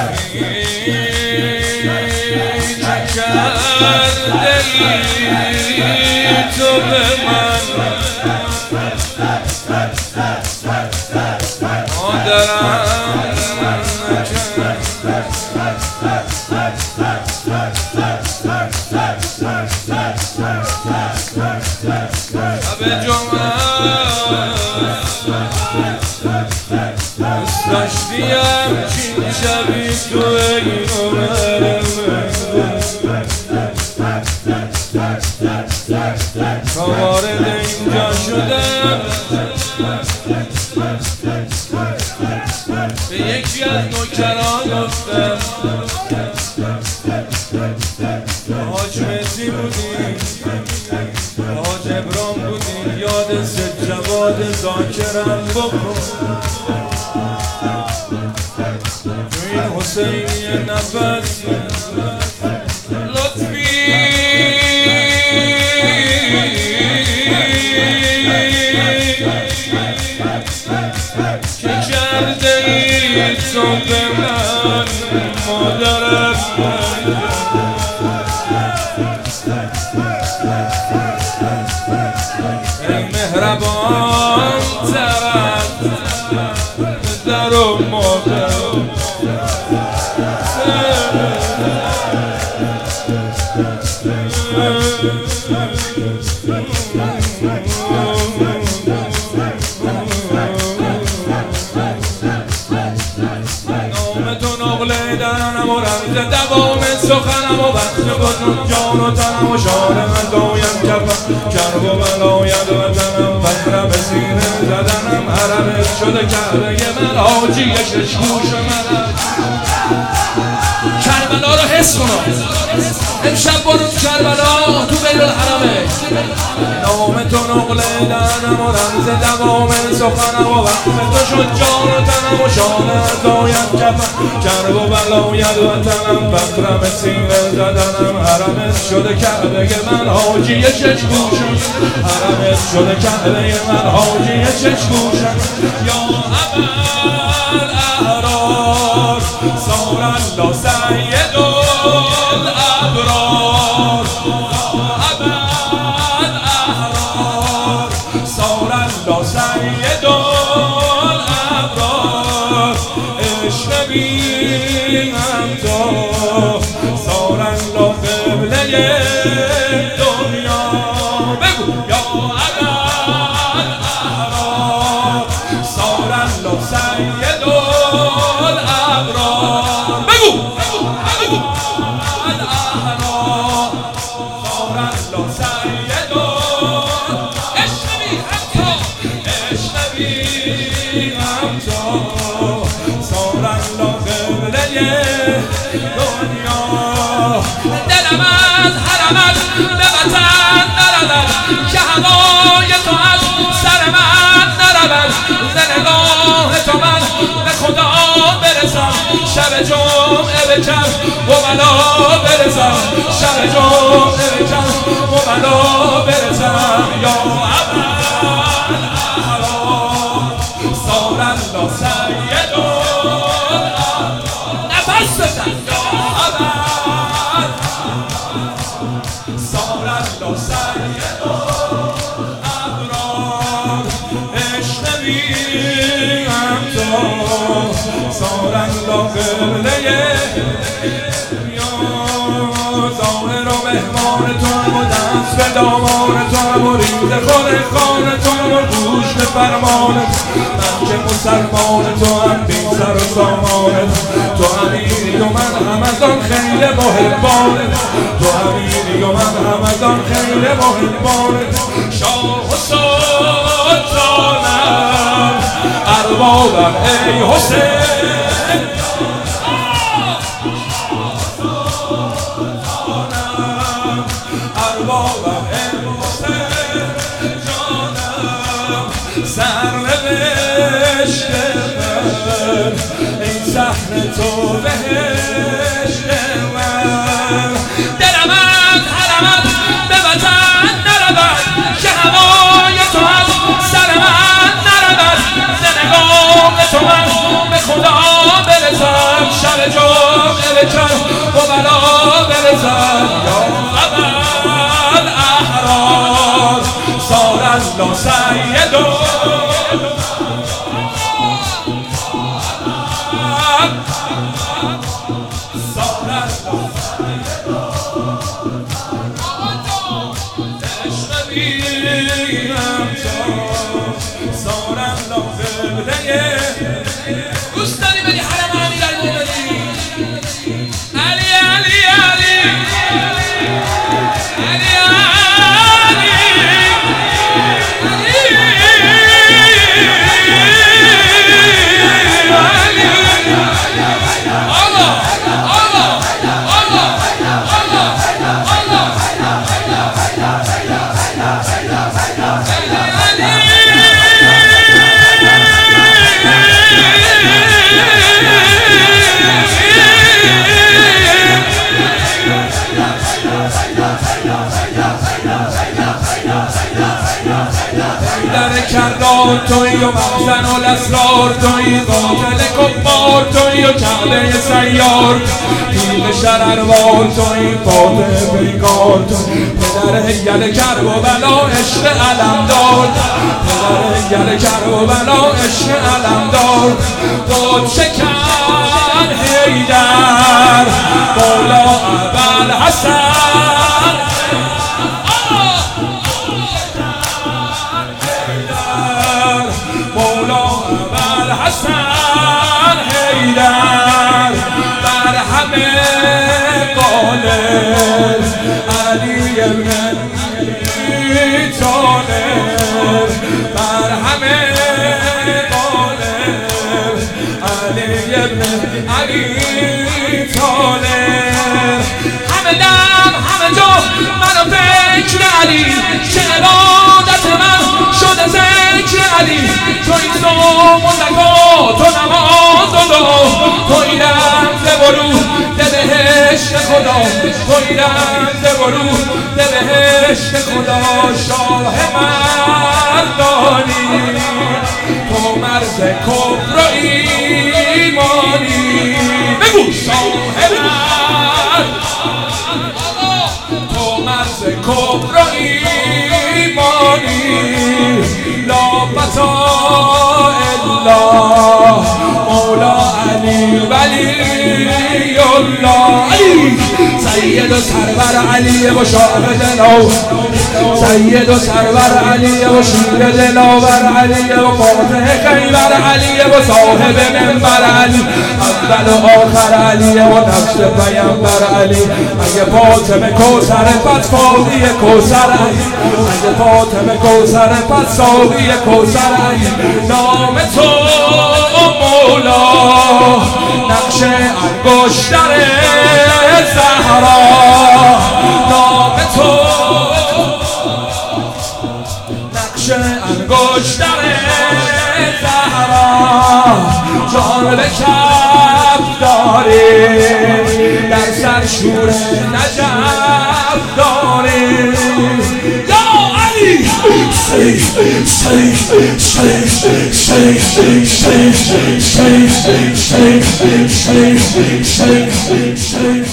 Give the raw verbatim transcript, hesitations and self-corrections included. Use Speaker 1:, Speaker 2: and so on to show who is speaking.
Speaker 1: تو به من مادرم به جمعه داشتیم چین شبی تو این عمرم تا وارد اینجا شدم به یکی از نوکران گفتم حاج مهدی بودی حاج ابرام بودی یاد سجواد ذاکرم بکن تو این حسینی نفس لطفی که کرده ای تو به من مادرم ای مهربان ترم در و مادر نام تو نقله درنم و رمز دوام سخنم و بخش بزن جان و تنم و شار من دایم کفم کرب و بلاید وطنم فخرم سینه زدنم حرمت شده کعبه من حاجی ششگوش من کربلا رو حس کنم امشب برو تو کربلا تو بین الحرمه نام تو نقله دهنم و رمز دوام سخنم و وقت تو شد جان و تنم و شانه دایم کفم کرب و بلاید وطنم فخرم سینه زدنم حرمت شده کعبه من حاجی ششگوشم حرمت شده کعبه من حاجی ششگوشم یا ابد احرار صار الله سید الابرار ابد احرار صار الله سید الابرار عشق بینم تو صار الله قبله دنیا بگو یا ابد احرار صار الله سید الابرار بگو بگو الاحرار صار الله سید اشنبی هم تو اشنبی هم تو صار الله قبله دنیا دلم از حرمت به وطن نرود که هوای تو از سر من نرود ز نگاه تو من به خدا برسم شب جمعه بکن و بلا برسم شب جمعه بکن و بلا برسم یا ابد احرار صار الله سید نفس بزن یا ابد صار الله سید ابرار عشق بینم تو صار الله قبله ظاهر و مهمان تو هم و دست به دامان تو هم و ریز خود خانه تو هم و گوش به فرمان من که مسلمان تو هم بی سر و سامان تو امیری و من هم از آن خیلی محبان تو امیری و من هم از آن خیلی محبان شاه و سلطانم اربابم ای حسین اربابم ای حسین جانم سرنوشت من این صحنه تو بهشت من دلم از حرمت به وطن نرود که هوای تو از سر من نرود ز نگاه تو من به خدا برسم شب به جمعه بکن و بلا برزن یا اول احرار صار الله سیدو دوست داری بدی حرم امیرالمومنین علی علی علی علی در کردار توی و مخزن و الاسرار توی قاتل کفار توی و کعبه سیار پیل شرروار توی فاتح پیکار توی پدر هیل کرب و بلا عشق علمدار پدر هیل کرب و بلا عشق علمدار داد شکن حیدر بالا اول حسن حسن حیدر بر همه قالب علی ابن طالب بر همه قالب علی ابن علی طالب همه دم همه جا منو فکر علی چه ارادت من شده ذکر علی تو این صوم و زکات و نماز و دعا تو این رمز ورود به بهشت خدا تو این رمز ورود به بهشت خدا شاه مردانی تو مرز کفر و ایمانی بگو شاه مرد تو مرز کفر و ایمانی لا بطا الا مولا علی ولی الله علی سید و سرور علی و شاه دلاور سید و سرور علی و شیر دلاور علی و فاتح خیبر علی و صاحب منبر علی اول و آخر علی و نفس پیمبر علی اگه فاطمه کوثر پس فاضی کوثر علی اگه فاطمه کوثر پس ساقی کوثر علی نام تو مولا نقش انگشتر زهرا نام تو نقش انگشتر زهرا جان به کف داری در سر شور نجف داری یا علی Say, say, say, say, say, say, say, say, say, say, say, say, say,